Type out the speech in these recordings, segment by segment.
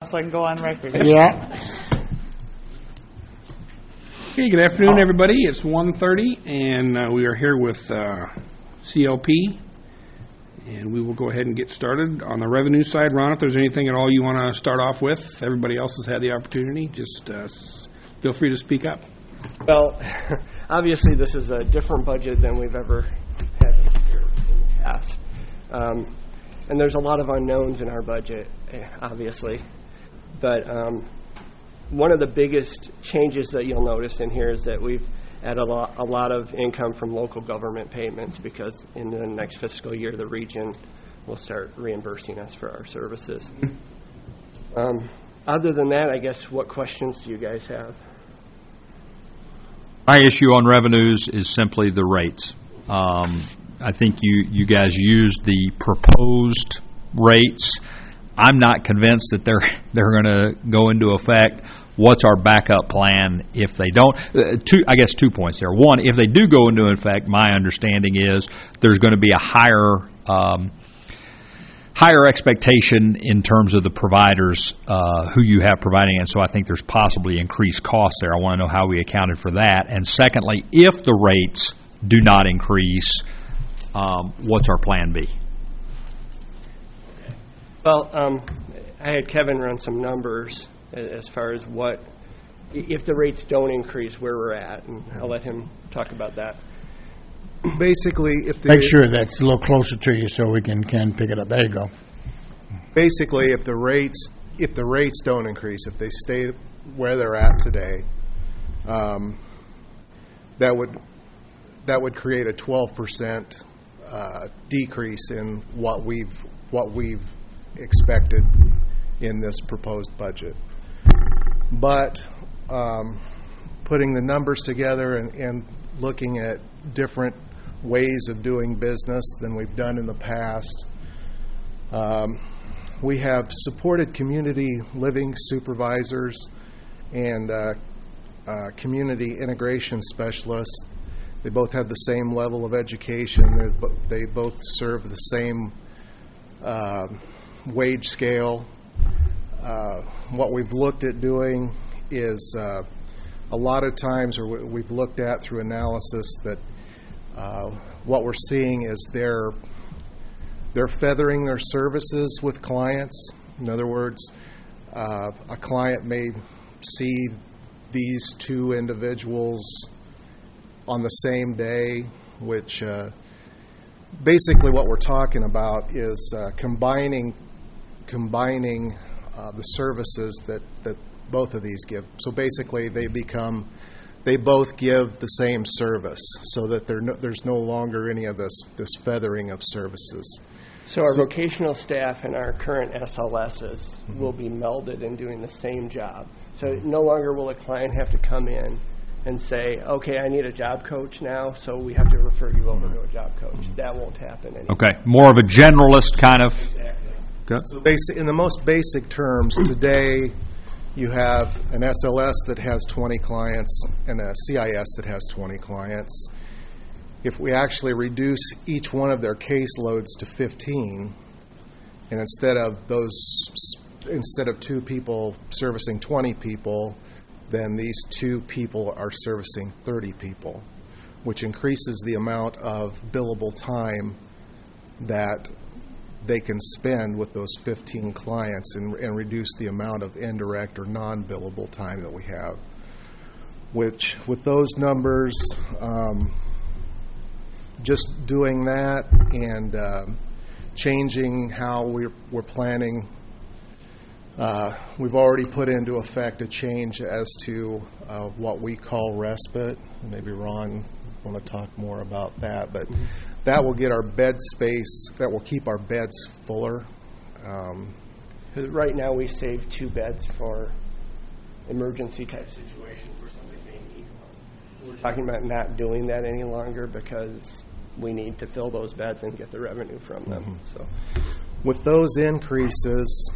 so I can go on record. Yeah. Okay, good afternoon, everybody. It's 1:30, and we are here with CLP, and we will go ahead and get started. On the revenue side, Ron, if there's anything at all you want to start off with, everybody else has had the opportunity. Just feel free to speak up. Well, obviously this is a different budget than we've ever had in the past. And there's a lot of unknowns in our budget, obviously. But one of the biggest changes that you'll notice in here is that we've added a lot of income from local government payments, because in the next fiscal year the region will start reimbursing us for our services. Other than that, I guess, what questions do you guys have? My issue on revenues is simply the rates. I think you guys used the proposed rates. I'm not convinced that they're going to go into effect. What's our backup plan if they don't? I guess 2 points there. One, if they do go into effect, my understanding is there's going to be a higher expectation in terms of the providers who you have providing, and so I think there's possibly increased costs there. I want to know how we accounted for that. And secondly, if the rates do not increase, what's our plan B? Well, I had Kevin run some numbers as far as what, if the rates don't increase, where we're at, and I'll let him talk about that. Basically, if Make sure that's a little closer to you so we can pick it up. There you go. basically if the rates don't increase, if they stay where they're at today, that would create a 12% decrease in what we've expected in this proposed budget. But putting the numbers together and looking at different ways of doing business than we've done in the past, we have supported community living supervisors and community integration specialists. They both have the same level of education. They both serve the same wage scale. What we've looked at doing is a lot of times, or we've looked at through analysis, that what we're seeing is they're feathering their services with clients. In other words, a client may see these two individuals on the same day, which basically what we're talking about is combining the services that both of these give. So basically they both give the same service, so that there's no longer any of this feathering of services. So our vocational staff and our current SLSs will be melded in doing the same job. So no longer will a client have to come in and say, okay, I need a job coach now, so we have to refer you over to a job coach. That won't happen anymore. Okay, more of a generalist kind of. Exactly. Okay. So in the most basic terms, today you have an SLS that has 20 clients and a CIS that has 20 clients. If we actually reduce each one of their caseloads to 15, and instead of two people servicing 20 people, then these two people are servicing 30 people, which increases the amount of billable time that they can spend with those 15 clients and reduce the amount of indirect or non-billable time that we have. Which, with those numbers, just doing that and changing how we're planning, we've already put into effect a change as to what we call respite. Maybe Ron want to talk more about that, but that will get our bed space, that will keep our beds fuller. Right now we save 2 beds for emergency type situations where somebody may need one. We're talking about not doing that any longer because we need to fill those beds and get the revenue from them. So, with those increases,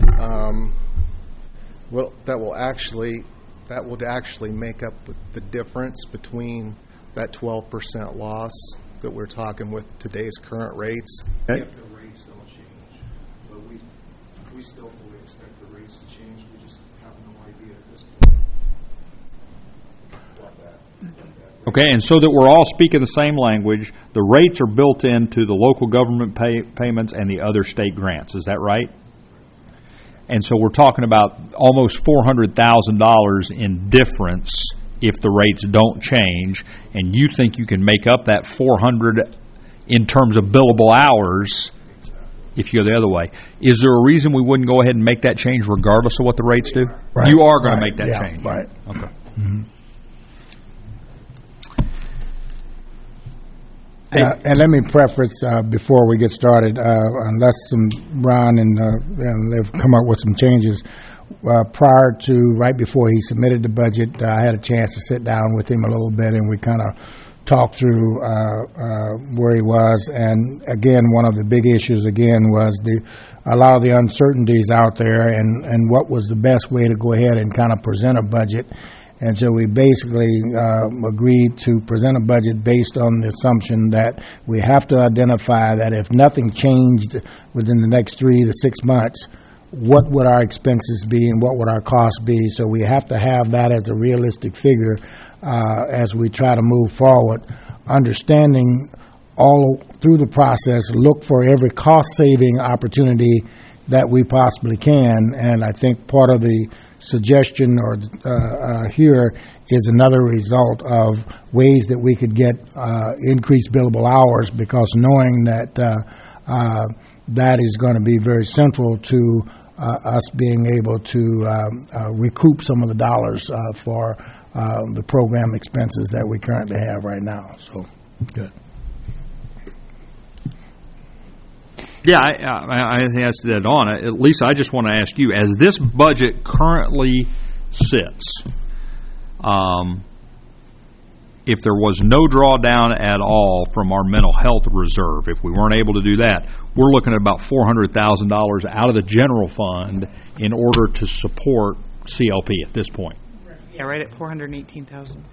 that would actually make up the difference between that 12% loss that we're talking with today's current rates. If the rates don't change. But we still fully expect the rates to change. We just Okay, and so that we're all speaking the same language, the rates are built into the local government payments and the other state grants. Is that right? And so we're talking about almost $400,000 in difference if the rates don't change, and you think you can make up that 400 in terms of billable hours if you go the other way. Is there a reason we wouldn't go ahead and make that change regardless of what the rates do? Right. You are going to Right. make that Yeah, change. right. Okay. And let me preface before we get started, unless Ron and they've come up with some changes. Right before he submitted the budget, I had a chance to sit down with him a little bit, and we kind of talked through where he was. And again, one of the big issues was a lot of the uncertainties out there, and what was the best way to go ahead and kind of present a budget. And so we basically agreed to present a budget based on the assumption that we have to identify that if nothing changed within the next 3 to 6 months, what would our expenses be and what would our costs be. So we have to have that as a realistic figure as we try to move forward, understanding all through the process, look for every cost-saving opportunity that we possibly can. And I think part of the suggestion here is another result of ways that we could get increased billable hours, because knowing that that is going to be very central to us being able to recoup some of the dollars for the program expenses that we currently have right now. So, good. Yeah, I think that's dead on. At least I just want to ask you, as this budget currently sits, if there was no drawdown at all from our mental health reserve, if we weren't able to do that, we're looking at about $400,000 out of the general fund in order to support CLP at this point. Yeah, right at 418,000.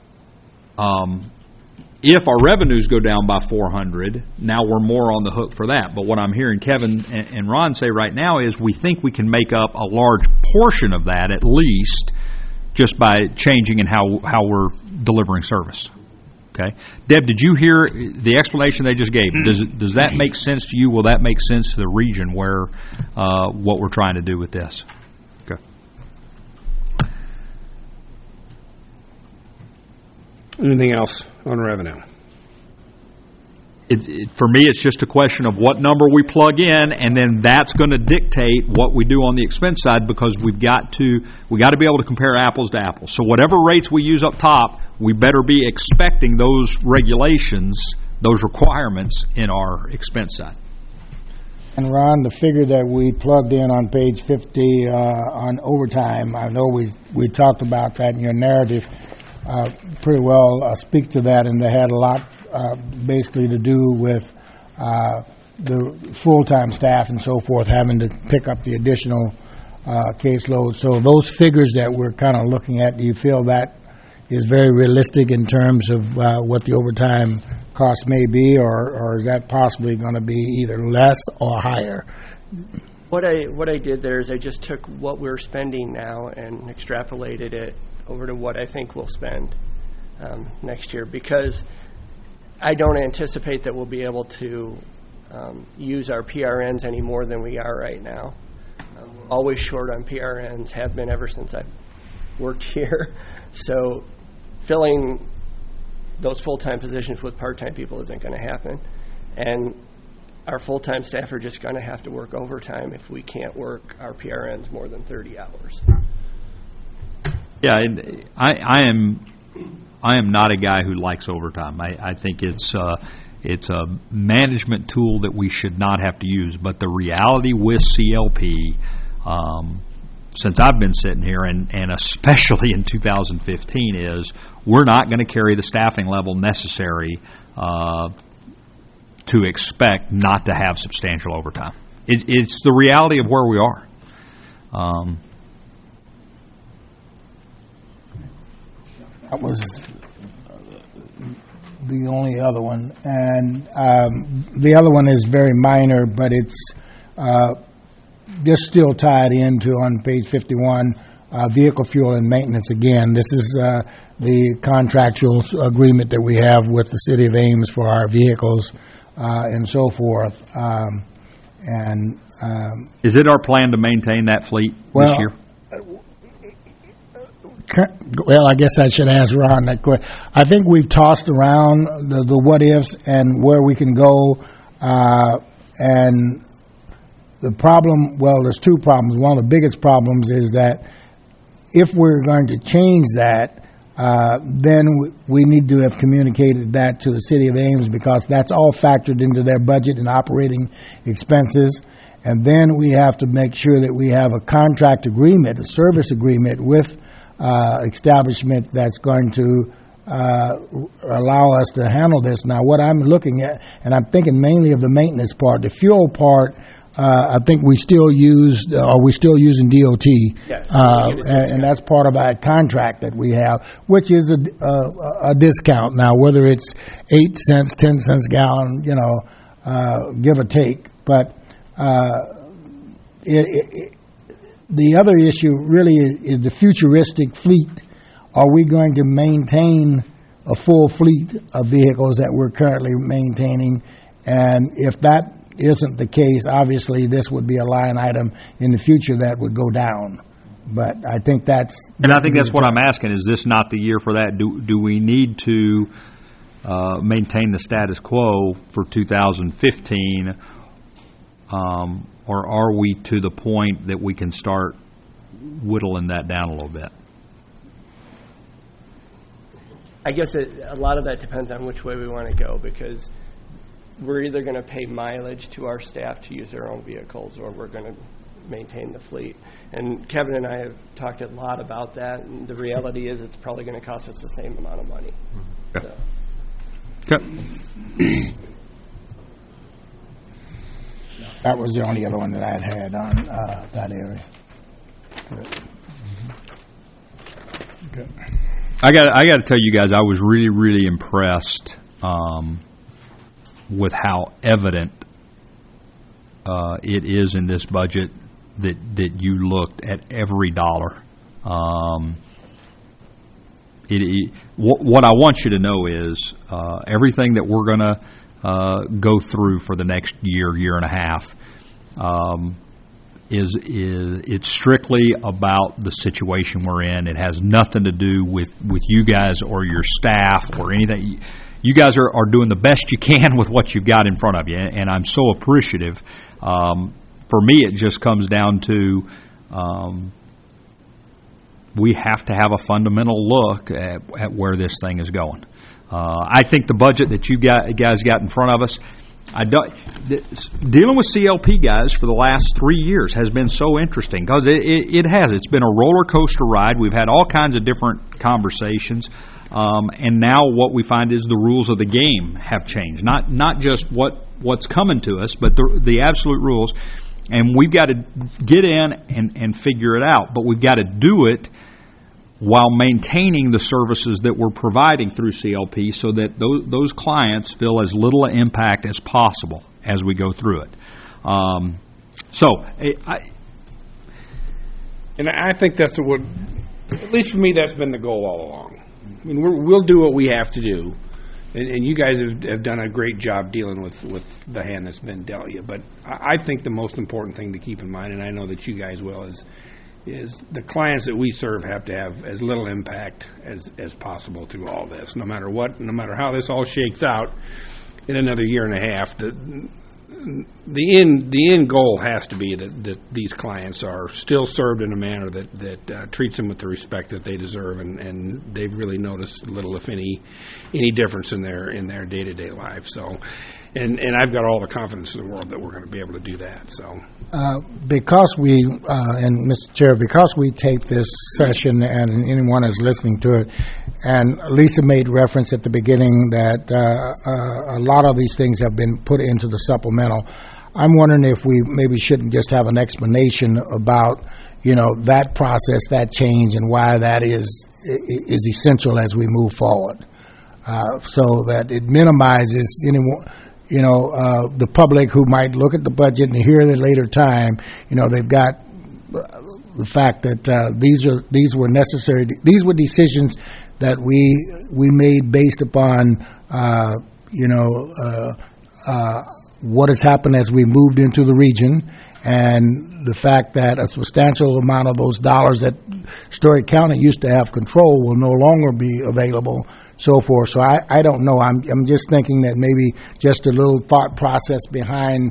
If our revenues go down by 400, now we're more on the hook for that. But what I'm hearing Kevin and Ron say right now is we think we can make up a large portion of that at least just by changing in how we're delivering service. Okay, Deb, did you hear the explanation they just gave? Does that make sense to you? Will that make sense to the region where what we're trying to do with this? Okay. Anything else on revenue? For me, it's just a question of what number we plug in, and then that's going to dictate what we do on the expense side, because we got to be able to compare apples to apples. So whatever rates we use up top, we better be expecting those regulations, those requirements in our expense side. And Ron, the figure that we plugged in on page 50 on overtime, I know we talked about that in your narrative. Pretty well speak to that, and they had a lot basically to do with the full-time staff and so forth having to pick up the additional caseload. So those figures that we're kind of looking at, do you feel that is very realistic in terms of what the overtime cost may be, or is that possibly going to be either less or higher? What I did there is I just took what we're spending now and extrapolated it over to what I think we'll spend next year, because I don't anticipate that we'll be able to use our PRNs any more than we are right now. We're always short on PRNs, have been ever since I've worked here. So filling those full-time positions with part-time people isn't going to happen. And our full-time staff are just going to have to work overtime if we can't work our PRNs more than 30 hours. Yeah, I am not a guy who likes overtime. I think it's a management tool that we should not have to use. But the reality with CLP, since I've been sitting here, and especially in 2015, is we're not going to carry the staffing level necessary to expect not to have substantial overtime. It's the reality of where we are. That was the only other one. And the other one is very minor, but it's just still tied into, on page 51, vehicle fuel and maintenance again. This is the contractual agreement that we have with the City of Ames for our vehicles and so forth. Is it our plan to maintain that fleet this Well, year? Well, I guess I should ask Ron that question. I think we've tossed around the what-ifs and where we can go, and the problem, well, there's two problems. One of the biggest problems is that if we're going to change that, then we need to have communicated that to the City of Ames, because that's all factored into their budget and operating expenses. And then we have to make sure that we have a contract agreement, a service agreement with establishment that's going to allow us to handle this. Now, what I'm looking at, and I'm thinking mainly of the maintenance part, the fuel part, I think we still used, are we still using DOT? Yes. And that's part of our contract that we have, which is a discount. Now, whether it's 8 cents, 10 cents a gallon, give or take. But the other issue really is the futuristic fleet. Are we going to maintain a full fleet of vehicles that we're currently maintaining? And if that isn't the case, obviously this would be a line item in the future that would go down. But I think that's... And I think that's what I'm asking. Is this not the year for that? Do we need to maintain the status quo for 2015, or are we to the point that we can start whittling that down a little bit? I guess a lot of that depends on which way we want to go, because we're either going to pay mileage to our staff to use their own vehicles, or we're going to maintain the fleet. And Kevin and I have talked a lot about that, and the reality is it's probably going to cost us the same amount of money. Okay. So. Okay. That was the only other one that I'd had on that area. Okay. I got to tell you guys, I was really, really impressed with how evident it is in this budget that you looked at every dollar. What I want you to know is everything that we're going to go through for the next year and a half is it's strictly about the situation we're in. It has nothing to do with you guys or your staff or anything. You guys are doing the best you can with what you've got in front of you, and I'm so appreciative. For me, it just comes down to we have to have a fundamental look at where this thing is going. I think the budget that you guys got in front of us, dealing with CLP guys for the last 3 years has been so interesting, because it has. It's been a roller coaster ride. We've had all kinds of different conversations, and now what we find is the rules of the game have changed. Not just what's coming to us, but the absolute rules. And we've got to get in and figure it out, but we've got to do it while maintaining the services that we're providing through CLP, so that those clients feel as little impact as possible as we go through it. And I think that's what, at least for me, that's been the goal all along. I mean, we'll do what we have to do, and you guys have done a great job dealing with the hand that's been dealt you. But I think the most important thing to keep in mind, and I know that you guys will, is the clients that we serve have to have as little impact as possible through all this. No matter what, no matter how this all shakes out in another year and a half, the end goal has to be that these clients are still served in a manner that treats them with the respect that they deserve, and they've really noticed little, if any difference in their day-to-day life. So, and I've got all the confidence in the world that we're going to be able to do that. So, because we, and Mr. Chair, because we tape this session, and anyone is listening to it, and Lisa made reference at the beginning that a lot of these things have been put into the supplemental. I'm wondering if we maybe shouldn't just have an explanation about, that process, that change, and why that is essential as we move forward, so that it minimizes anyone. The public who might look at the budget and hear it at a later time, they've got the fact that these were necessary. These were decisions that we made based upon what has happened as we moved into the region, and the fact that a substantial amount of those dollars that Story County used to have control will no longer be available, so forth. So I don't know. I'm just thinking that maybe just a little thought process behind,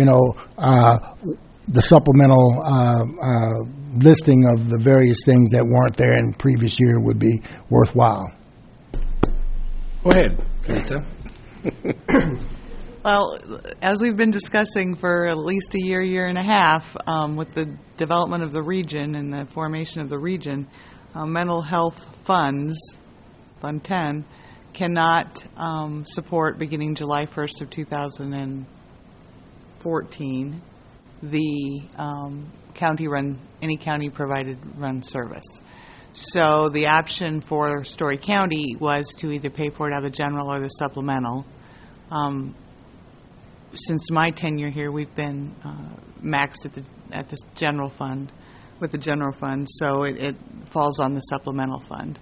the supplemental listing of the various things that weren't there in previous year would be worthwhile. Go ahead, Lisa. Well, as we've been discussing for at least a year and a half, with the development of the region and the formation of the region, mental health funds, Fund 10, cannot support beginning July 1st of 2014 the any county-provided run service. So the option for Story County was to either pay for it out of the general or the supplemental. Since my tenure here, we've been maxed at the general fund, with the general fund, so it falls on the supplemental fund.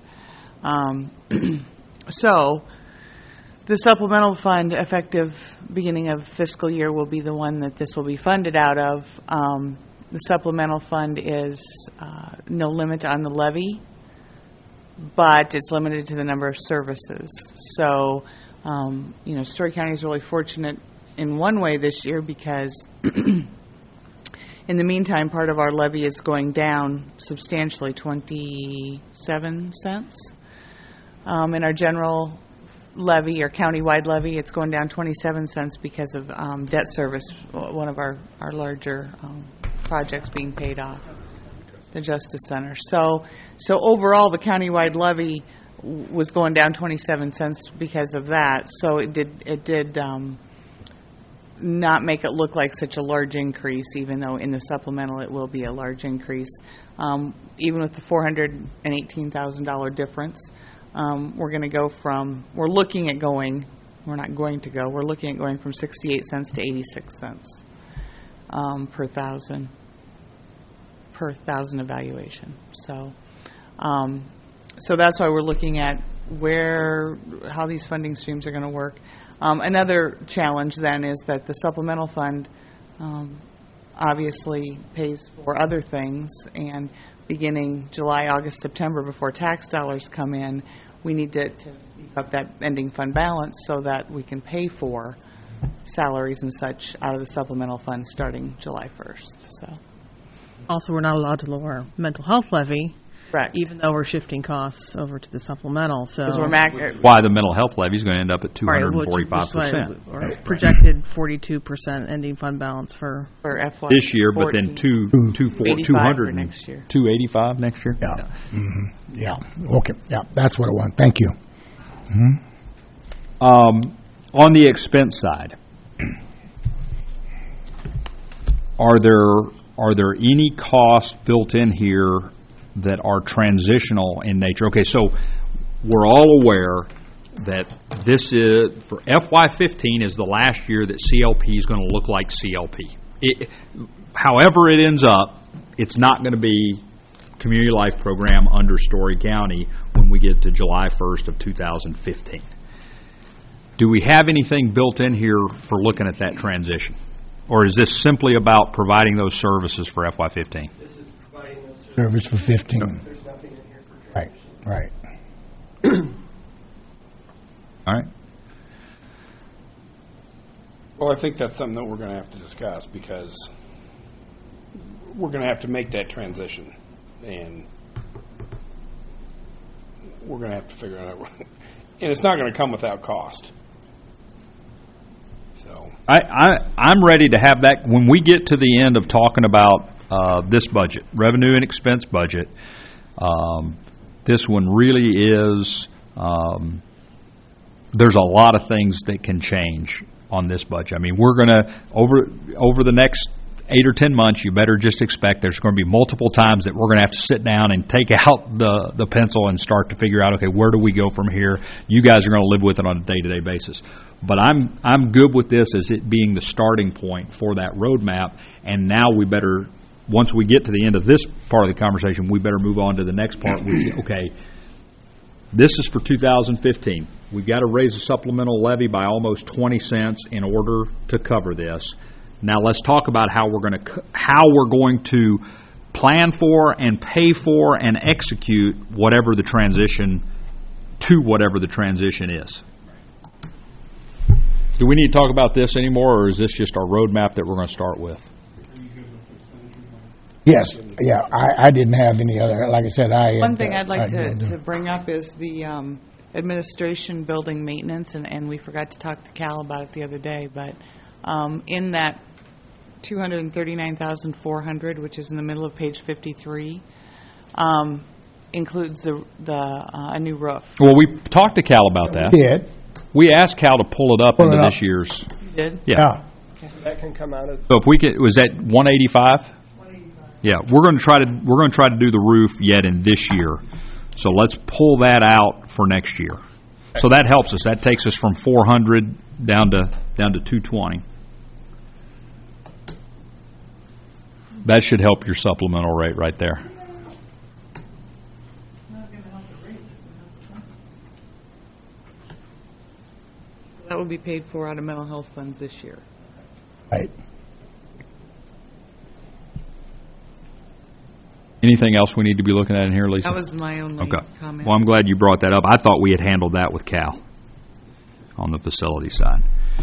So the supplemental fund, effective beginning of fiscal year, will be the one that this will be funded out of. The supplemental fund is no limit on the levy, but it's limited to the number of services. So, Story County is really fortunate in one way this year because in the meantime, part of our levy is going down substantially, 27 cents. In our general levy, or countywide levy, it's going down 27 cents because of debt service, one of our larger projects being paid off, the Justice Center. So overall, the countywide levy was going down 27 cents because of that. So it did not make it look like such a large increase, even though in the supplemental it will be a large increase. Even with the $418,000 difference, we're looking at going from 68 cents to 86 cents per thousand evaluation. So that's why we're looking at how these funding streams are going to work. Another challenge then is that the supplemental fund obviously pays for other things, and beginning July, August, September, before tax dollars come in, we need to beef up that ending fund balance so that we can pay for salaries and such out of the supplemental fund starting July 1st. So, also, we're not allowed to lower mental health levy, correct. even though we're shifting costs over to the supplemental. So, why the mental health levy is going to end up at 245%. Or projected 42% ending fund balance for FY this year, but then 200 next year. 285 next year. Yeah. Mm-hmm. Yeah. Okay. Yeah. That's what I want. Thank you. Mm-hmm. On the expense side, are there any costs built in here that are transitional in nature? Okay, so we're all aware that this is, for FY15 is the last year that CLP is going to look like CLP. However it ends up, it's not going to be Community Life Program under Story County when we get to July 1st of 2015. Do we have anything built in here for looking at that transition? Or is this simply about providing those services for FY15? This is providing those Service for 15. There's nothing in here for Right. Right. All right. Well, I think that's something that we're going to have to discuss because we're going to have to make that transition, and we're going to have to figure it out. And it's not going to come without cost. So I'm ready to have that when we get to the end of talking about this budget, revenue and expense budget. This one really is. There's a lot of things that can change on this budget. I mean, we're going to over the next 8 or 10 months. You better just expect there's going to be multiple times that we're going to have to sit down and take out the pencil and start to figure out, okay, where do we go from here? You guys are going to live with it on a day-to-day basis. But I'm good with this as it being the starting point for that roadmap, and now we better once we get to the end of this part of the conversation, we better move on to the next part, which, okay, this is for 2015. We've got to raise the supplemental levy by almost 20 cents in order to cover this. Now let's talk about how we're going to plan for and pay for and execute whatever the transition is. Do we need to talk about this anymore, or is this just our roadmap that we're going to start with? Yes, yeah, I didn't have any other, like I said, One thing I'd like to bring up is the administration building maintenance, and we forgot to talk to Cal about it the other day, but in that $239,400, which is in the middle of page 53, includes a new roof. Well, we talked to Cal about that. We did. We asked Cal to pull it up into this year's. You did? Yeah. So that can come out of. So if we could, was that 185? 185. Yeah, we're going to try to do the roof yet in this year. So let's pull that out for next year. So that helps us. That takes us from 400 down to 220. That should help your supplemental rate right there. That will be paid for out of mental health funds this year. Right. Anything else we need to be looking at in here, Lisa? That was my only comment. Well, I'm glad you brought that up. I thought we had handled that with Cal on the facility side.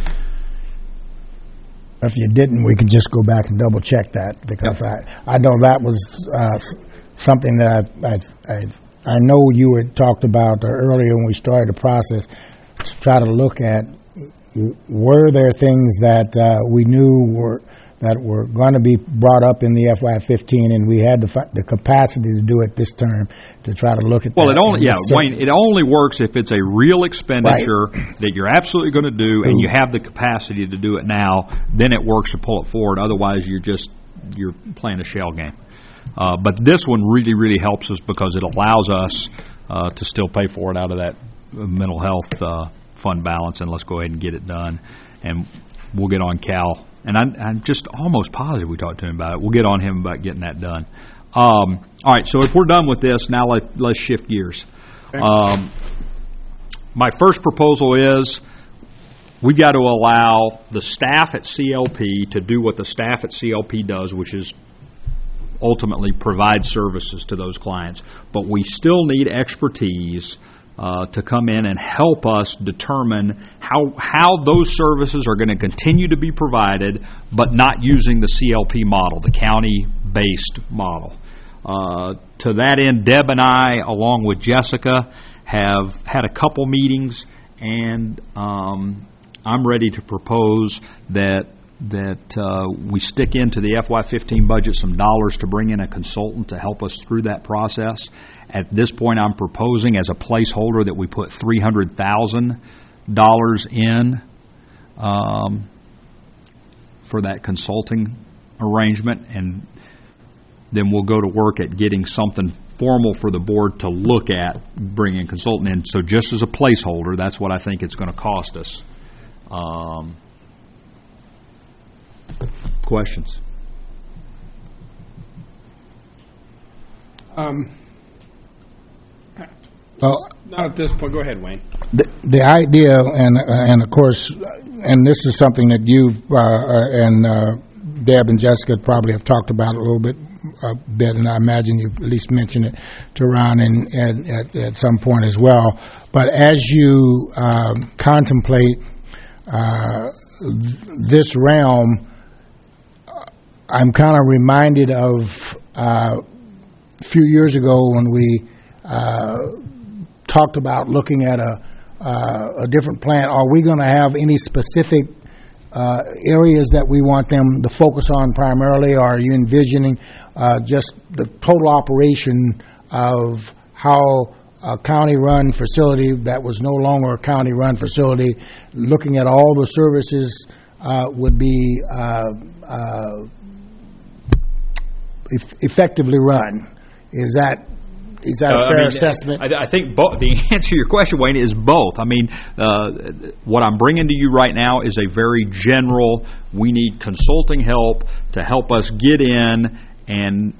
If you didn't, we could just go back and double check that, because I know that was something that I know you had talked about earlier when we started the process, to try to look at, were there things that we knew were going to be brought up in the FY15, and we had the capacity to do it this term, to try to look at that. Wayne, it only works if it's a real expenditure that you're absolutely going to do, and you have the capacity to do it now. Then it works to pull it forward. Otherwise, you're playing a shell game. But this one really, really helps us, because it allows us to still pay for it out of that mental health fund balance, and let's go ahead and get it done. And we'll get on Cal. And I'm just almost positive we talked to him about it. We'll get on him about getting that done. All right, so if we're done with this, now let's shift gears. My first proposal is we've got to allow the staff at CLP to do what the staff at CLP does, which is ultimately provide services to those clients. But we still need expertise to come in and help us determine how those services are going to continue to be provided, but not using the CLP model, the county-based model. To that end, Deb and I, along with Jessica, have had a couple meetings, and I'm ready to propose that we stick into the FY15 budget some dollars to bring in a consultant to help us through that process. At this point, I'm proposing as a placeholder that we put $300,000 in for that consulting arrangement, and then we'll go to work at getting something formal for the board to look at bringing a consultant in. So just as a placeholder, that's what I think it's going to cost us. Questions? Not at this point. Go ahead, Wayne. The idea, and of course, and this is something that you and Deb and Jessica probably have talked about a little bit, and I imagine you've at least mentioned it to Ron at some point as well. But as you contemplate this realm, I'm kind of reminded of a few years ago when we talked about looking at a different plan. Are we going to have any specific areas that we want them to focus on primarily, or are you envisioning just the total operation of how a county-run facility that was no longer a county-run facility, looking at all the services would be effectively run? Is that a fair assessment? I think the answer to your question, Wayne, is both. I mean, what I'm bringing to you right now is a very general, we need consulting help to help us get in and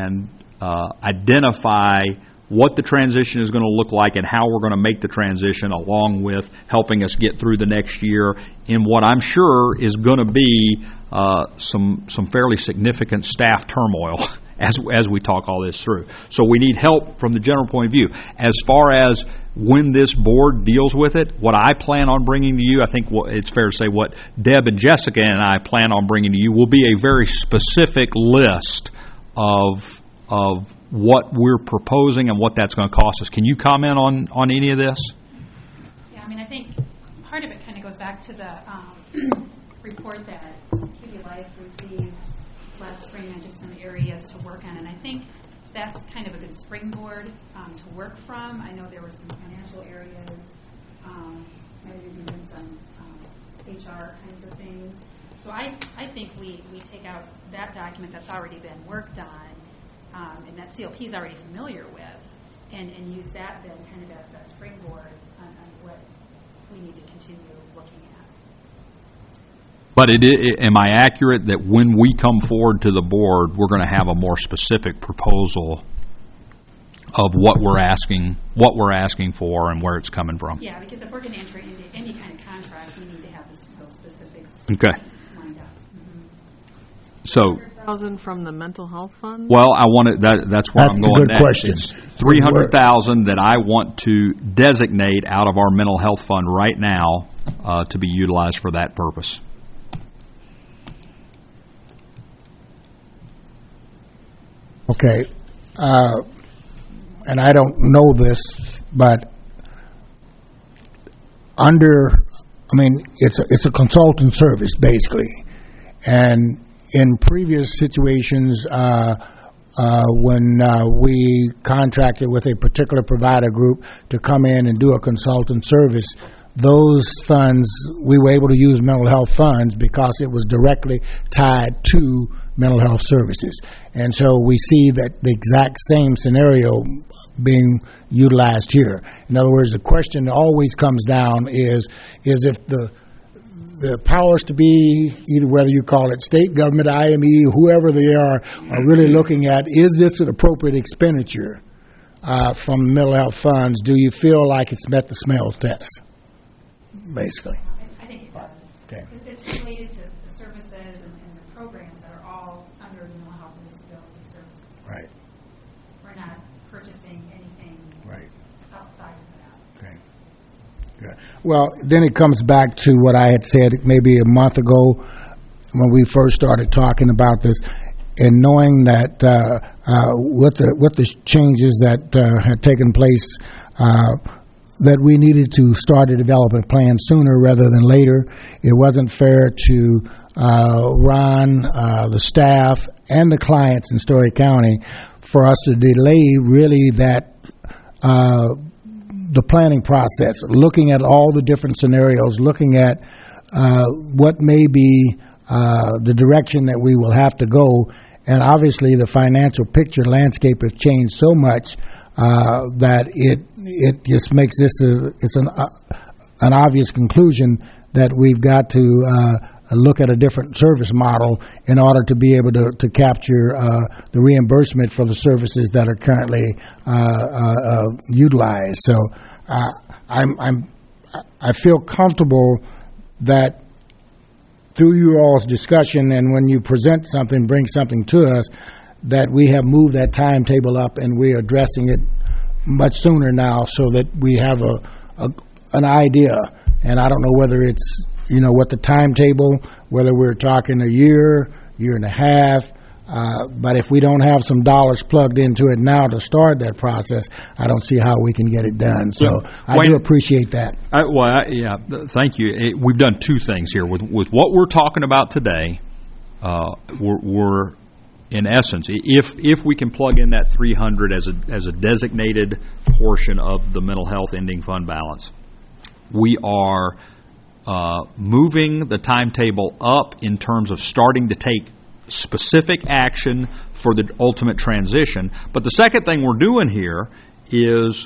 identify what the transition is going to look like and how we're going to make the transition, along with helping us get through the next year in what I'm sure is going to be some fairly significant staff turmoil as we talk all this through. So we need help from the general point of view. As far as when this board deals with it, what I plan on bringing to you, I think it's fair to say what Deb and Jessica and I plan on bringing to you will be a very specific list of what we're proposing and what that's going to cost us. Can you comment on any of this? Yeah, I mean, I think part of it kind of goes back to the report that QB Life received last spring on just some areas to work on, and I think that's kind of a good springboard to work from. I know there were some financial areas, maybe even some HR kinds of things. So I think we take out that document that's already been worked on, and that COP is already familiar with, and use that then kind of as that springboard on what we need to continue looking at. But am I accurate that when we come forward to the board, we're going to have a more specific proposal of what we're asking for and where it's coming from? Yeah, because if we're going to enter into any kind of contract, we need to have those specifics Okay. lined up. Mm-hmm. So, $100,000 from the mental health fund? well, I want to. That's where That's I'm a going good next. question. It's $300,000 that I want to designate out of our mental health fund right now to be utilized for that purpose. Okay, and I don't know this, but it's a consultant service basically, and in previous situations when we contracted with a particular provider group to come in and do a consultant service, those funds, we were able to use mental health funds because it was directly tied to mental health services. And so we see that the exact same scenario being utilized here. In other words, the question that always comes down is if the powers to be, either whether you call it state government, IME, whoever they are really looking at, is this an appropriate expenditure from mental health funds? Do you feel like it's met the smell test? Basically. I think it does. Okay. It's related to the services and the programs that are all under the mental health and disability services. Right. We're not purchasing anything Right. outside of that. Okay. Good. Well, then it comes back to what I had said maybe a month ago when we first started talking about this, and knowing that with the changes that had taken place, that we needed to start a development plan sooner rather than later. It wasn't fair to Ron, the staff, and the clients in Story County for us to delay really that the planning process, looking at all the different scenarios, looking at what may be the direction that we will have to go. And obviously the financial picture landscape has changed so much that it just makes this it's an obvious conclusion that we've got to look at a different service model in order to be able to capture the reimbursement for the services that are currently utilized. So I feel comfortable that through you all's discussion and when you present something, bring something to us, that we have moved that timetable up and we're addressing it much sooner now so that we have an idea. And I don't know whether it's, what the timetable, whether we're talking a year and a half, but if we don't have some dollars plugged into it now to start that process, I don't see how we can get it done. So I do appreciate that. Thank you. We've done two things here. With what we're talking about today, we're in essence, if we can plug in that 300 as a designated portion of the mental health ending fund balance, we are moving the timetable up in terms of starting to take specific action for the ultimate transition. But the second thing we're doing here is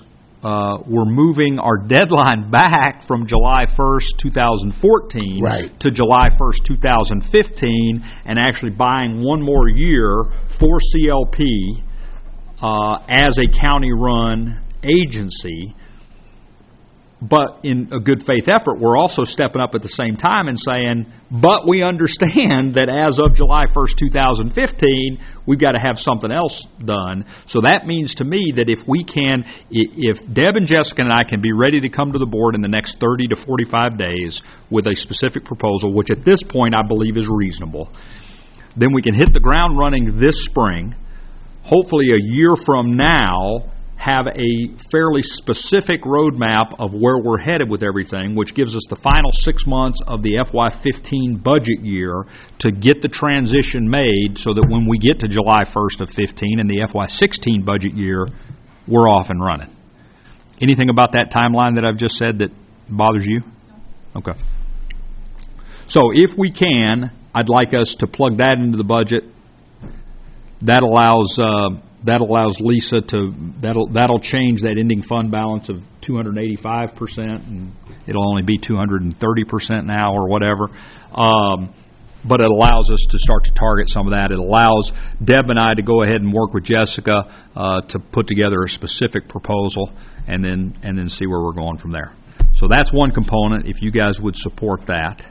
we're moving our deadline back from July 1st, 2014 Right. to July 1st, 2015, and actually buying one more year for CLP as a county-run agency. But in a good faith effort, we're also stepping up at the same time and saying, but we understand that as of July 1st, 2015, we've got to have something else done. So that means to me that if we can, if Deb and Jessica and I can be ready to come to the board in the next 30 to 45 days with a specific proposal, which at this point I believe is reasonable, then we can hit the ground running this spring. Hopefully a year from now, have a fairly specific roadmap of where we're headed with everything, which gives us the final 6 months of the FY15 budget year to get the transition made so that when we get to July 1st of 15 and the FY16 budget year, we're off and running. Anything about that timeline that I've just said that bothers you? Okay. So if we can, I'd like us to plug that into the budget. That allows Lisa to, that'll change that ending fund balance of 285%, and it'll only be 230% now or whatever. But it allows us to start to target some of that. It allows Deb and I to go ahead and work with Jessica to put together a specific proposal and then see where we're going from there. So that's one component, if you guys would support that.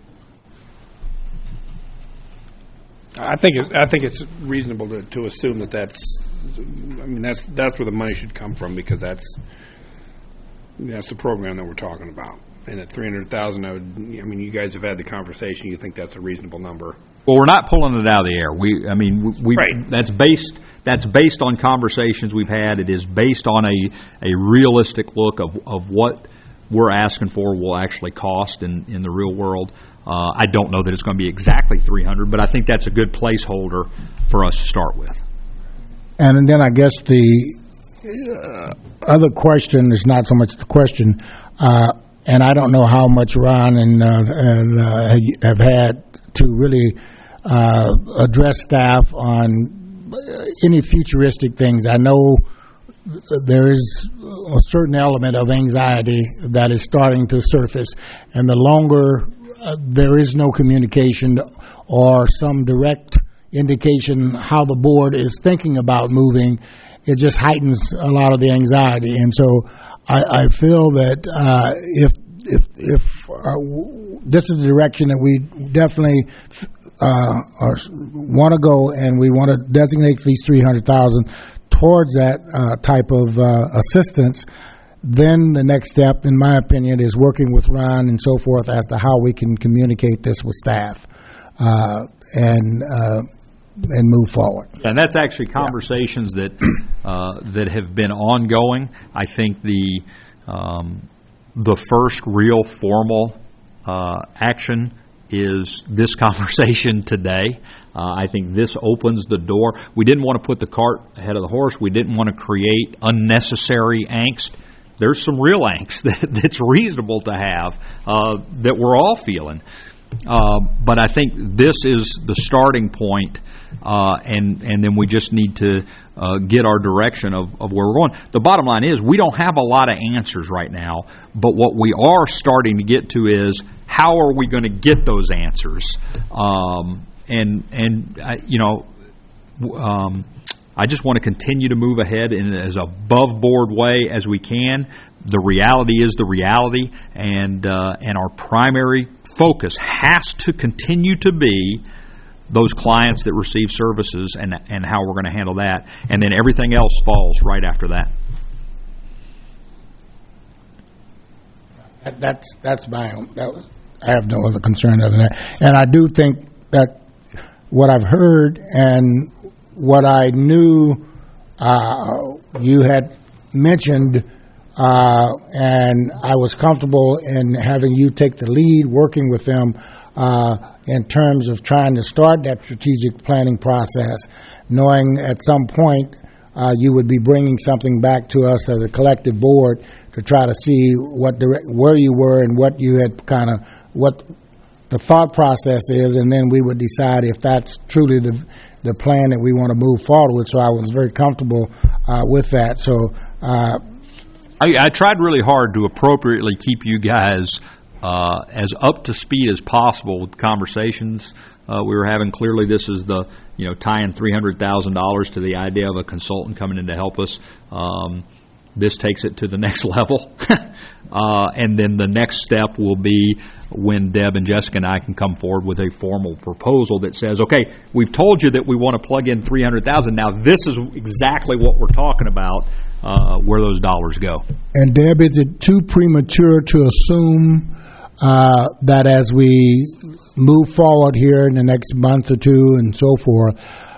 I think it's reasonable to assume that's where the money should come from, because that's the program that we're talking about. And at $300,000, you guys have had the conversation. You think that's a reasonable number? Well, we're not pulling it out of the air. We Right. That's based on conversations we've had. It is based on a realistic look of what we're asking for will actually cost in the real world. I don't know that it's going to be exactly 300, but I think that's a good placeholder for us to start with. And then I guess the other question is not so much the question, and I don't know how much Ron and have had to really address staff on any futuristic things. I know there is a certain element of anxiety that is starting to surface, and the longer there is no communication or some direct indication how the board is thinking about moving, it just heightens a lot of the anxiety. And so I feel that if this is the direction that we definitely want to go, and we want to designate at least $300,000 towards that type of assistance, then the next step, in my opinion, is working with Ron and so forth as to how we can communicate this with staff and move forward. And that's actually conversations that have been ongoing. I think the first real formal action is this conversation today. I think this opens the door. We didn't want to put the cart ahead of the horse. We didn't want to create unnecessary angst. There's some real angst that's reasonable to have that we're all feeling. But I think this is the starting point, and then we just need to get our direction of where we're going. The bottom line is we don't have a lot of answers right now, but what we are starting to get to is how are we going to get those answers? I just want to continue to move ahead in as above-board way as we can. The reality is the reality, and our primary focus has to continue to be those clients that receive services and how we're going to handle that, and then everything else falls right after that. That's my own. I have no other concern other than that. And I do think that what I've heard and what I knew you had mentioned, and I was comfortable in having you take the lead, working with them in terms of trying to start that strategic planning process, knowing at some point you would be bringing something back to us as a collective board to try to see where you were and what you had what the thought process is, and then we would decide if that's truly the plan that we want to move forward with. So I was very comfortable with that. So I tried really hard to appropriately keep you guys as up to speed as possible with conversations we were having. Clearly, this is the, tying $300,000 to the idea of a consultant coming in to help us. This takes it to the next level. And then the next step will be when Deb and Jessica and I can come forward with a formal proposal that says, okay, we've told you that we want to plug in $300,000. Now, this is exactly what we're talking about, where those dollars go. And Deb, is it too premature to assume that as we move forward here in the next month or two and so forth,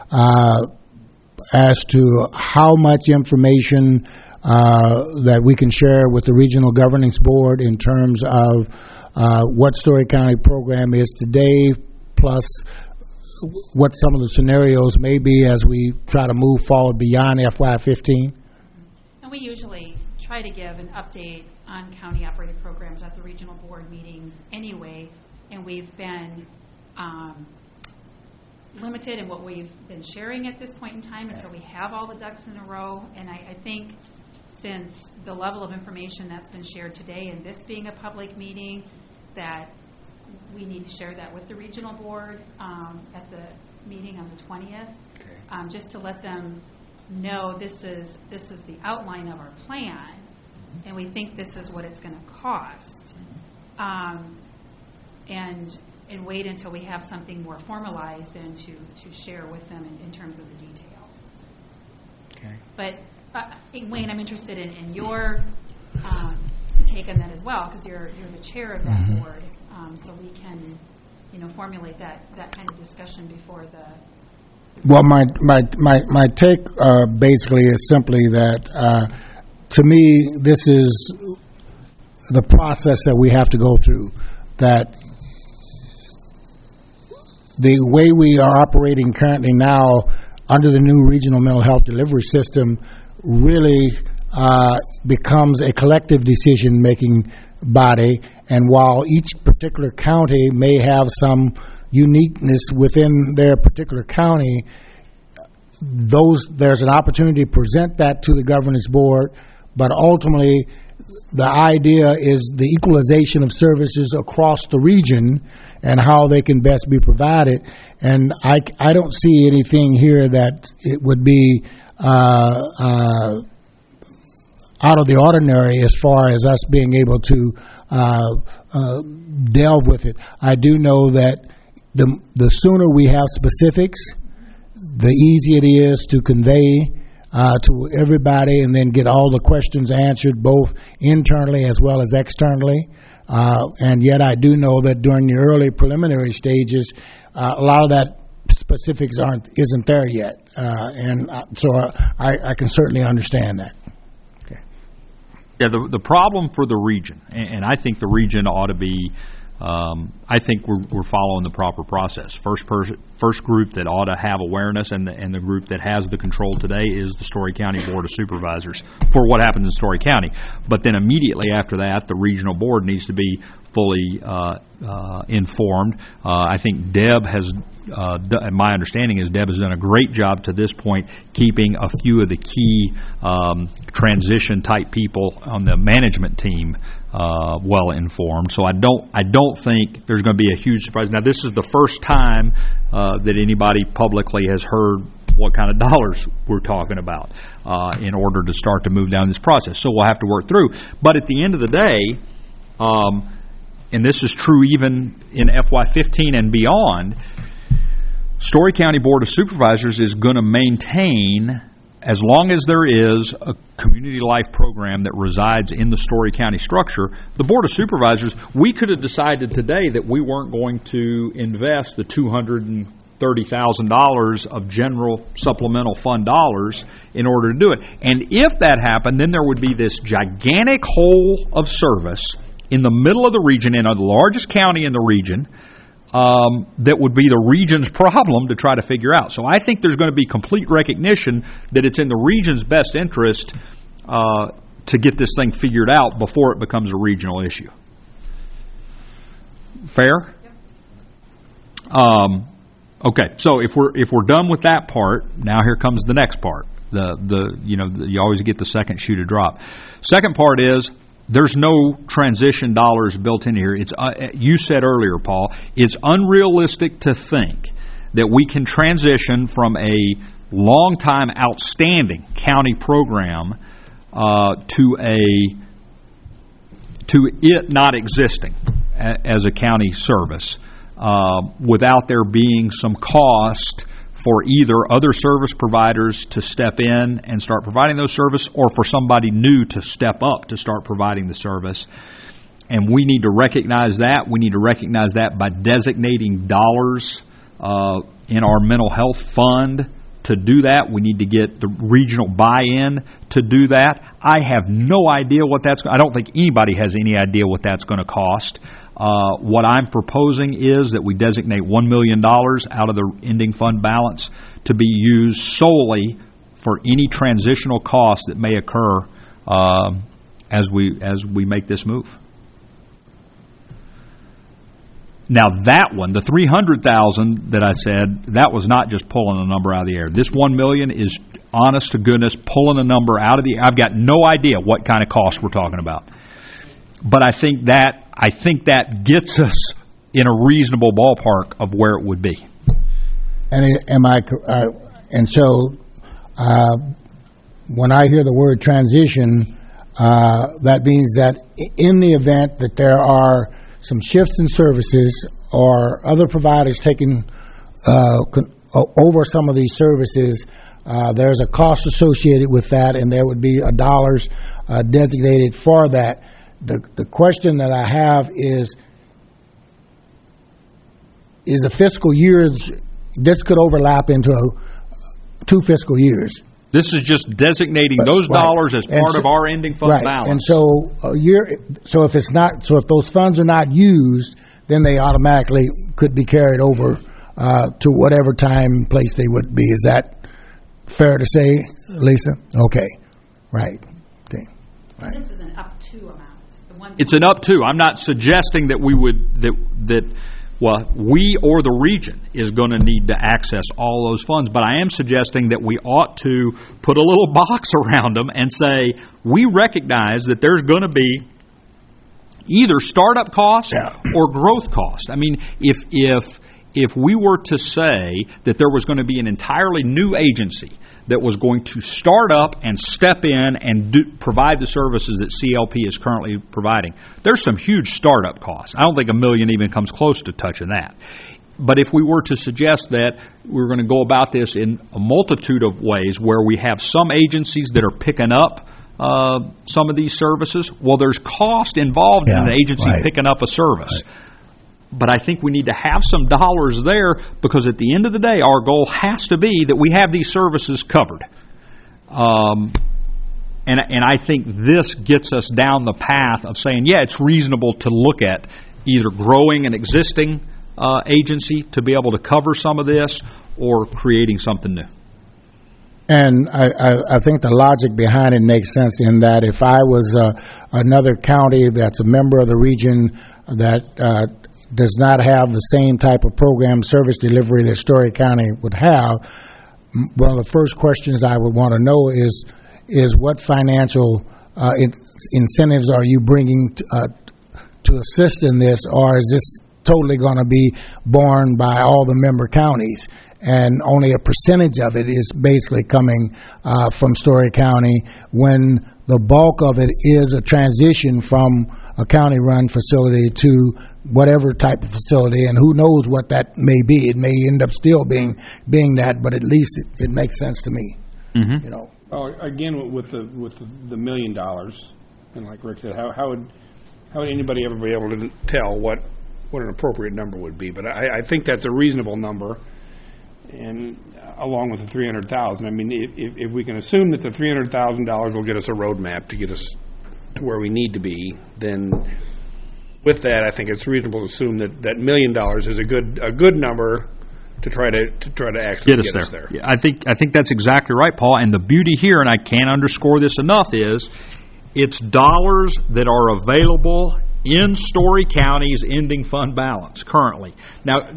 as to how much information that we can share with the Regional Governance Board in terms of what Story County program is today, plus what some of the scenarios may be as we try to move forward beyond FY15? And we usually try to give an update on county-operated programs at the regional board meetings anyway, and we've been limited in what we've been sharing at this point in time until we have all the ducks in a row. And I think since the level of information that's been shared today and this being a public meeting, that we need to share that with the regional board at the meeting on the 20th, just to let them know this is the outline of our plan, and we think this is what it's going to cost, and wait until we have something more formalized and to share with them in terms of the details. Okay. But Wayne, I'm interested in your take on that as well, because you're the chair of that board, so we can formulate that kind of discussion before the. Well, my take basically is simply that to me this is the process that we have to go through. That the way we are operating currently now under the new regional mental health delivery system really becomes a collective decision-making body, and while each particular county may have some uniqueness within their particular county, there's an opportunity to present that to the governance board, but ultimately the idea is the equalization of services across the region and how they can best be provided. And I don't see anything here that it would be out of the ordinary as far as us being able to delve with it. I do know that the sooner we have specifics, the easier it is to convey to everybody and then get all the questions answered both internally as well as externally. And yet I do know that during the early preliminary stages, a lot of that specifics isn't there yet. And so I can certainly understand that. Yeah, the problem for the region, and I think the region ought to be, I think we're following the proper process. First group that ought to have awareness, and the group that has the control today is the Story County Board of Supervisors for what happens in Story County. But then immediately after that, the regional board needs to be fully informed. I think Deb has, my understanding is Deb has done a great job to this point keeping a few of the key transition type people on the management team well informed. So I don't think there's going to be a huge surprise. Now, this is the first time that anybody publicly has heard what kind of dollars we're talking about in order to start to move down this process. So we'll have to work through. But at the end of the day, and this is true even in FY15 and beyond, Story County Board of Supervisors is going to maintain, as long as there is a community life program that resides in the Story County structure, the Board of Supervisors, we could have decided today that we weren't going to invest the $230,000 of general supplemental fund dollars in order to do it. And if that happened, then there would be this gigantic hole of service in the middle of the region, in the largest county in the region, that would be the region's problem to try to figure out. So I think there's going to be complete recognition that it's in the region's best interest to get this thing figured out before it becomes a regional issue. Fair? Yep. Okay, so if we're done with that part, now here comes the next part. You always get the second shoe to drop. Second part is there's no transition dollars built in here. It's you said earlier, Paul, it's unrealistic to think that we can transition from a long-time outstanding county program to it not existing as a county service without there being some cost for either other service providers to step in and start providing those service, or for somebody new to step up to start providing the service. And we need to recognize that. We need to recognize that by designating dollars in our mental health fund to do that. We need to get the regional buy-in to do that. I have no idea what that's. I don't think anybody has any idea what that's going to cost. What I'm proposing is that we designate $1 million out of the ending fund balance to be used solely for any transitional costs that may occur as we make this move. Now that one, the $300,000 that I said, that was not just pulling a number out of the air. This $1 million is honest to goodness pulling a number out of the air. I've got no idea what kind of cost we're talking about, but I think that gets us in a reasonable ballpark of where it would be. And so when I hear the word transition, that means that in the event that there are some shifts in services or other providers taking over some of these services, there's a cost associated with that, and there would be dollars designated for that. The question that I have is a fiscal year, this could overlap into 2 fiscal years. This is just designating those dollars as part of our ending fund balance. And so if those funds are not used, then they automatically could be carried over to whatever time and place they would be. Is that fair to say, Lisa? Okay. Right. Okay. Right. This is an up to amount. It's an up to. I'm not suggesting that we or the region is going to need to access all those funds, but I am suggesting that we ought to put a little box around them and say, we recognize that there's going to be either startup costs or growth costs. I mean, if we were to say that there was going to be an entirely new agency that was going to start up and step in and provide the services that CLP is currently providing, there's some huge startup costs. I don't think $1 million even comes close to touching that. But if we were to suggest that we're going to go about this in a multitude of ways where we have some agencies that are picking up some of these services, well, there's cost involved in an agency picking up a service. Right. But I think we need to have some dollars there, because at the end of the day, our goal has to be that we have these services covered. And I think this gets us down the path of saying, it's reasonable to look at either growing an existing agency to be able to cover some of this, or creating something new. And I think the logic behind it makes sense in that if I was another county that's a member of the region that does not have the same type of program service delivery that Story County would have, one of the first questions I would want to know is what financial incentives are you bringing to assist in this, or is this totally going to be borne by all the member counties, and only a percentage of it is basically coming from Story County, when the bulk of it is a transition from a county-run facility to whatever type of facility, and who knows what that may be. It may end up still being that, but at least it makes sense to me. Mm-hmm. You know. Again, with the $1 million, and like Rick said, how would anybody ever be able to tell what an appropriate number would be? But I think that's a reasonable number, and along with the $300,000. I mean, if we can assume that the $300,000 will get us a roadmap to get us to where we need to be, then with that, I think it's reasonable to assume that $1 million is a good number to try to actually get us there. Yeah, I think that's exactly right, Paul. And the beauty here, and I can't underscore this enough, is it's dollars that are available in Story County's ending fund balance currently. Now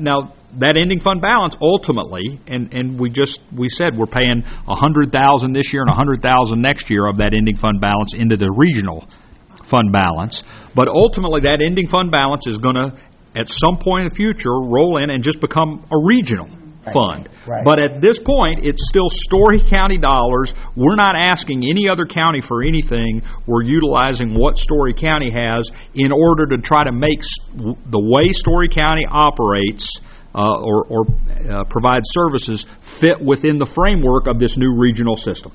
that ending fund balance ultimately, and we said we're paying $100,000 this year and $100,000 next year of that ending fund balance into the regional fund balance. But ultimately, that ending fund balance is going to, at some point in the future, roll in and just become a regional fund. Right. But at this point, it's still Story County dollars. We're not asking any other county for anything. We're utilizing what Story County has in order to try to make the way Story County operates or provides services fit within the framework of this new regional system.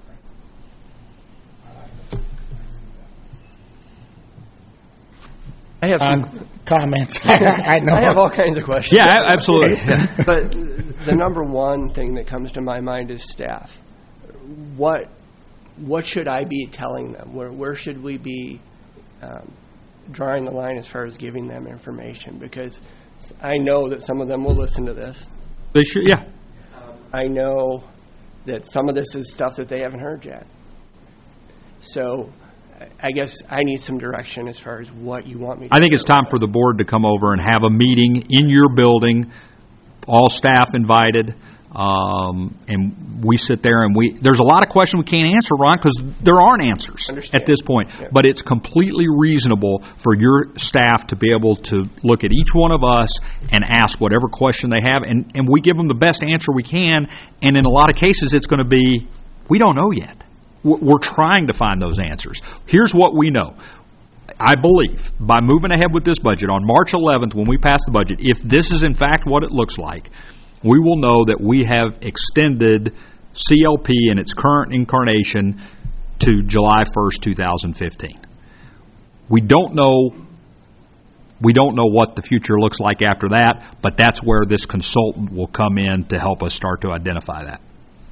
I have some comments. I know. I have all kinds of questions. Yeah, absolutely. But the number one thing that comes to my mind is staff. What should I be telling them? Where should we be drawing the line as far as giving them information? Because I know that some of them will listen to this. They should, yeah. I know that some of this is stuff that they haven't heard yet. So I guess I need some direction as far as what you want me to do. I think it's time for the board to come over and have a meeting in your building, all staff invited, and we sit there and there's a lot of questions we can't answer, Ron, because there aren't answers at this point. Yeah. But it's completely reasonable for your staff to be able to look at each one of us and ask whatever question they have, and we give them the best answer we can, and in a lot of cases it's going to be, we don't know yet. We're trying to find those answers. Here's what we know. I believe by moving ahead with this budget on March 11th when we pass the budget, if this is in fact what it looks like, we will know that we have extended CLP in its current incarnation to July 1st, 2015. We don't know what the future looks like after that, but that's where this consultant will come in to help us start to identify that.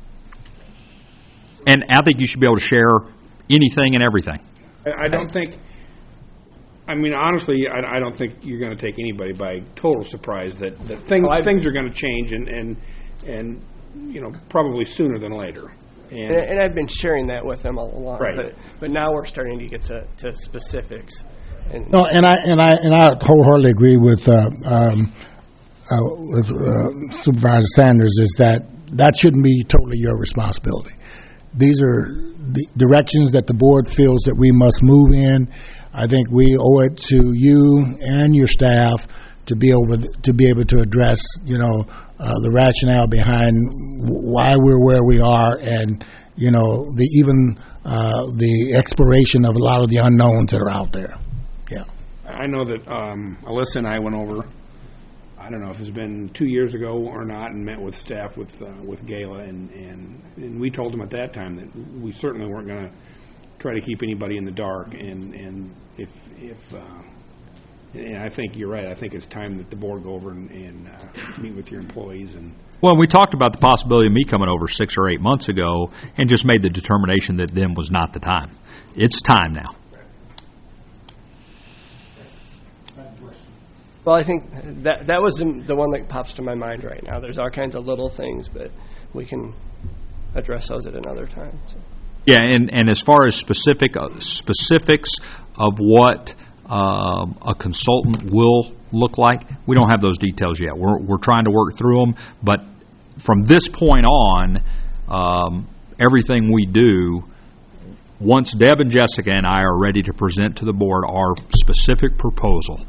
And I think you should be able to share anything and everything. I don't think, I mean, honestly, I don't think you're going to take anybody by total surprise that things are going to change and you know, probably sooner than later. And I've been sharing that with them all along. Right. But now we're starting to get to specifics. No, and I wholeheartedly agree with Supervisor Sanders, is that shouldn't be totally your responsibility. These are the directions that the board feels that we must move in. I think we owe it to you and your staff to be able to address, the rationale behind why we're where we are, and the exploration of a lot of the unknowns that are out there. Yeah, I know that Alyssa and I went over, I don't know if it's been 2 years ago or not, and met with staff with Gala, and we told them at that time that we certainly weren't going to try to keep anybody in the dark, and if and I think you're right. I think it's time that the board go over and meet with your employees. And well, we talked about the possibility of me coming over 6 or 8 months ago and just made the determination that then was not the time. It's time now. Well, I think that was the one that pops to my mind right now. There's all kinds of little things, but we can address those at another time. So. Yeah, and as far as specifics of what a consultant will look like, we don't have those details yet. We're trying to work through them, but from this point on, everything we do, once Deb and Jessica and I are ready to present to the board our specific proposal,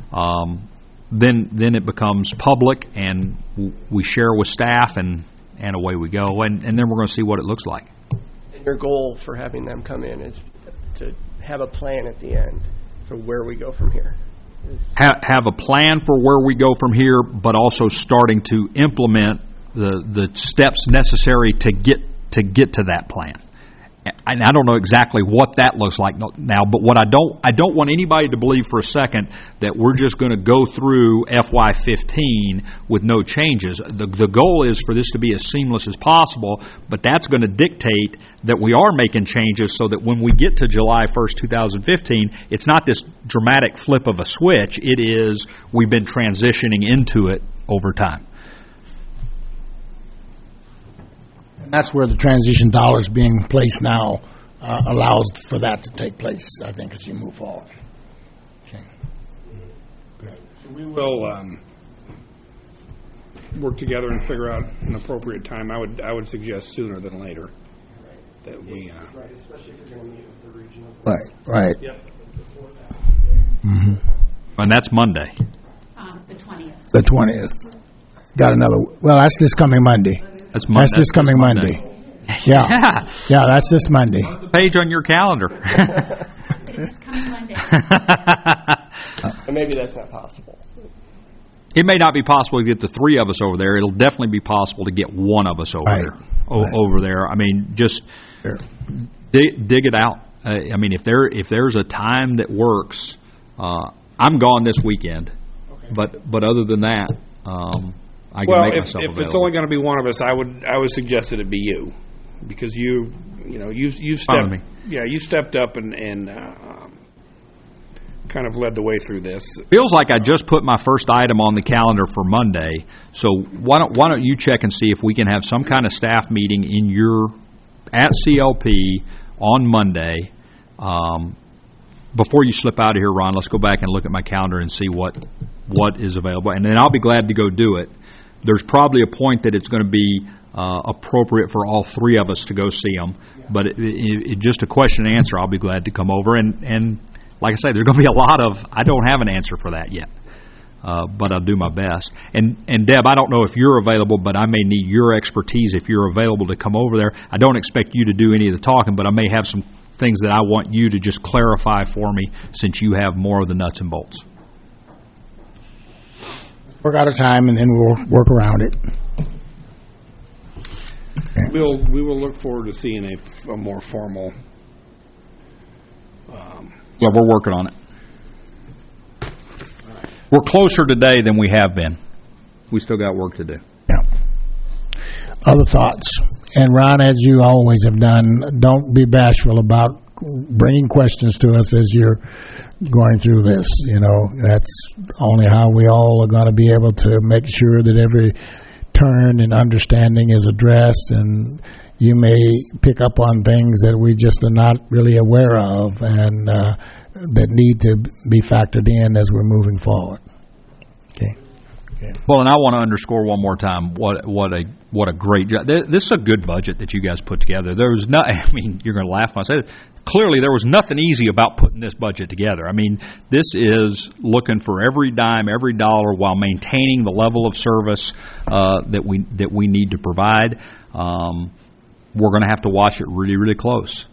then it becomes public, and we share with staff, and away we go, and then we're going to see what it looks like. And your goal for having them come in is to have a plan at the end for where we go from here. Have a plan for where we go from here, but also starting to implement the steps necessary to get to that plan. And I don't know exactly what that looks like now, but what I don't want anybody to believe for a second that we're just going to go through FY15 with no changes. The goal is for this to be as seamless as possible, but that's going to dictate that we are making changes so that when we get to July 1st, 2015, it's not this dramatic flip of a switch. It is we've been transitioning into it over time. And that's where the transition dollars being placed now allows for that to take place, I think, as you move forward. Okay. Good. we will work together and figure out an appropriate time, I would suggest sooner than later. That we, Right, especially if you're going to meet with the regional. Right. Yep. And that's Monday. The 20th. The 20th. Got another, well, that's this coming Monday. That's Monday. That's this coming Monday. Yeah. Yeah, that's this Monday. The page on your calendar. It's coming Monday. And maybe that's not possible. It may not be possible to get the three of us over there. It'll definitely be possible to get one of us over Right. there. Over there. I mean, just Sure. dig it out. I mean, if there's a time that works, I'm gone this weekend. But other than that, I can make myself if available. it's only going to be one of us, I would suggest that it be you, because you Fine with stepped you stepped up and kind of led the way through this. Feels like I just put my first item on the calendar for Monday. So why don't you check and see if we can have some kind of staff meeting at CLP on Monday. Before you slip out of here, Ron, let's go back and look at my calendar and see what is available, and then I'll be glad to go do it. There's probably a point that it's going to be appropriate for all three of us to go see them, but it just a question and answer. I'll be glad to come over, and like I say, there's going to be a lot of, I don't have an answer for that yet, but I'll do my best. And Deb, I don't know if you're available, but I may need your expertise if you're available to come over there. I don't expect you to do any of the talking, but I may have some things that I want you to just clarify for me, since you have more of the nuts and bolts. Work out a time, and then we'll work around it. We will look forward to seeing a more formal. Yeah, we're working on it. We're closer today than we have been. We still got work to do. Yeah. Other thoughts? And Ron, as you always have done, don't be bashful about bringing questions to us as you're going through this. You know, that's only how we all are going to be able to make sure that every turn and understanding is addressed, and you may pick up on things that we just are not really aware of, and that need to be factored in as we're moving forward. Okay. Well, and I want to underscore one more time what a great job. This is a good budget that you guys put together. There was I mean, you're going to laugh when I say it. Clearly, there was nothing easy about putting this budget together. I mean, this is looking for every dime, every dollar, while maintaining the level of service that we need to provide. We're going to have to watch it really, really close.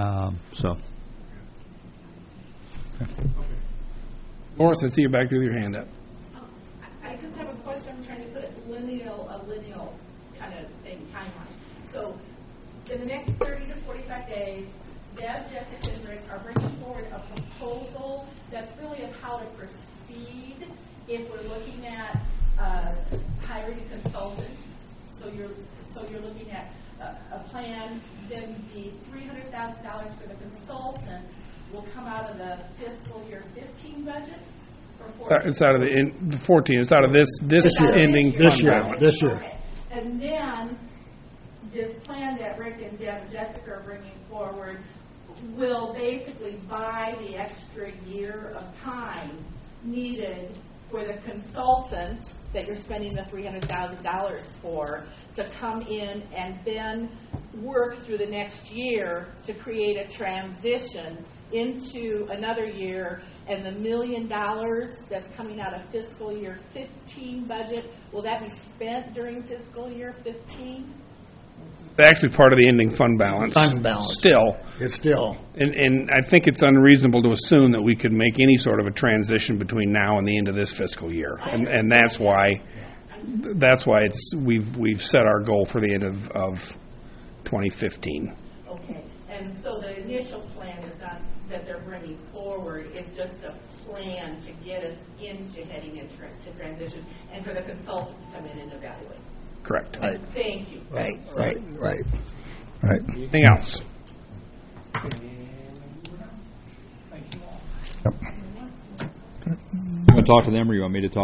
Morris, I see you back there with your hand up. I just have a question. I'm trying to put a lineal kind of thing, timeline. So in the next 30 to 45 days, Deb, Jessica, and Rick are bringing forward a proposal that's really of how to proceed if we're looking at hiring a consultant. So you're looking at a plan. Then the $300,000 for the consultant will come out of the fiscal year 15 budget. It's out of the 14. It's out of this ending fund balance. This year. Okay. And then this plan that Rick and Deb and Jessica are bringing forward will basically buy the extra year of time needed for the consultant that you're spending the $300,000 for to come in and then work through the next year to create a transition into another year. And the $1 million that's coming out of fiscal year 15 budget, will that be spent during fiscal year 15? It's actually part of the ending fund balance. Fund balance. Still. It's still. And I think it's unreasonable to assume that we could make any sort of a transition between now and the end of this fiscal year. And that's why we've set our goal for the end of 2015. Okay. And so the initial plan is not that they're bringing forward, is just a plan to get us into heading into transition and for the consultant to come in and evaluate. Correct. Right. Thank you. Right. Anything else? You want to talk to them, or you want me to talk?